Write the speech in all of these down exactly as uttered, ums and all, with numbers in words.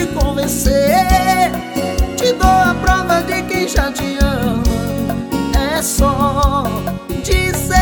te convencer. Te dou a prova de quem já te ama. É só dizer.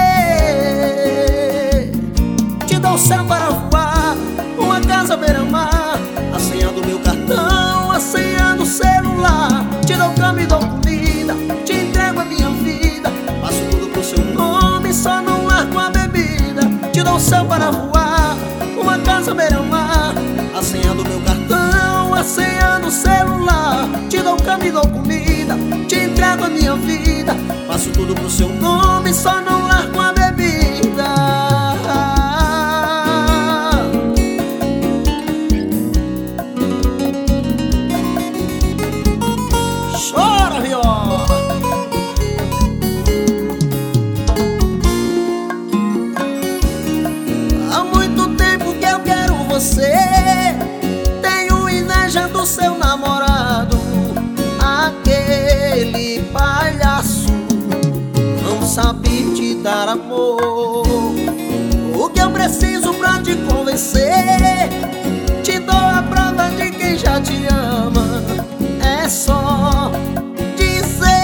Te dou o céu para voar, uma casa beira-mar, a senha do meu cartão, a senha do celular. Te dou cama e dou comida, te entrego a minha vida, faço tudo pro seu nome, só não largo a bebida. Te dou o céu para voar, uma casa beira-mar, a senha do meu cartão, a senha do celular. Te dou cama e dou comida, te entrego a minha vida, faço tudo pro seu nome, só não largo a bebida. Chora, viola! Há muito tempo que eu quero você, tenho inveja do seu namorado, aquele palhaço não sabe te dar amor. O que eu preciso pra te convencer, te dou a prova de quem já te ama. É só dizer.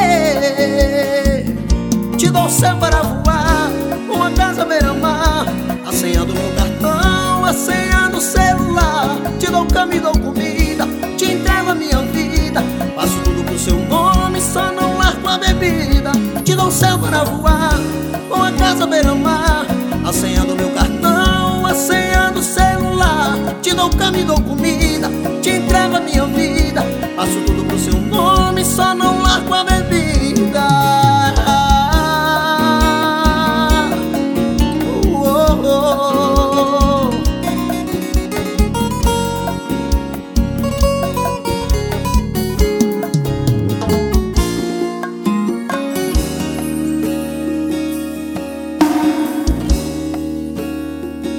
Te dou o céu para voar, uma casa beira-mar, a senha do meu cartão, a senha do celular. Te dou cama e dou comida, te entrego a minha vida, faço tudo pro seu nome, só não largo a bebida. Te dou o céu para voar, uma casa beira-mar,